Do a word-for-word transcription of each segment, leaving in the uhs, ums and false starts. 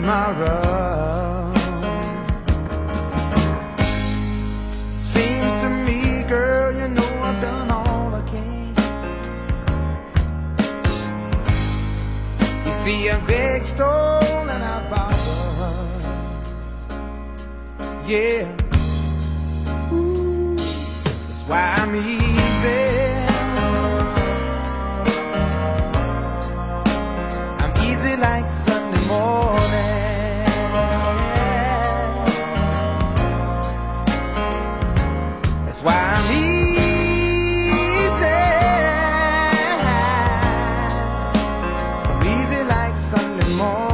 tomorrow. Seems to me, girl, you know I've done all I can. You see, I beg, stole, and I borrowed. Yeah, ooh, that's why I'm easy. I'm easy like Sunday morning. That's why I'm easy. I'm easy like Sunday morning.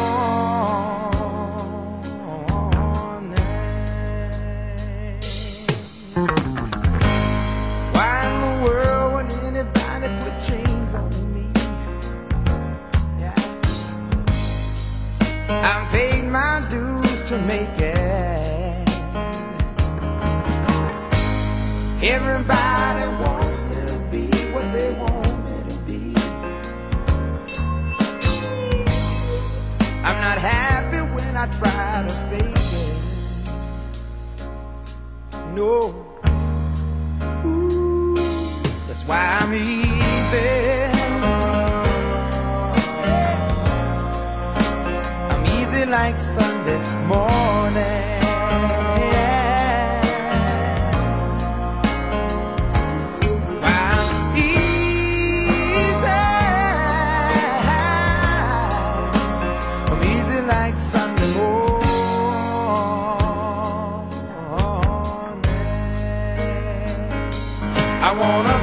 Why in the world would anybody put chains on me? Yeah, I've paid my dues to make it. Everybody wants me to be what they want me to be. I'm not happy when I try to fake it. No, ooh, that's why I'm easy. I'm easy like Sunday morning. Like Sunday morning, I wanna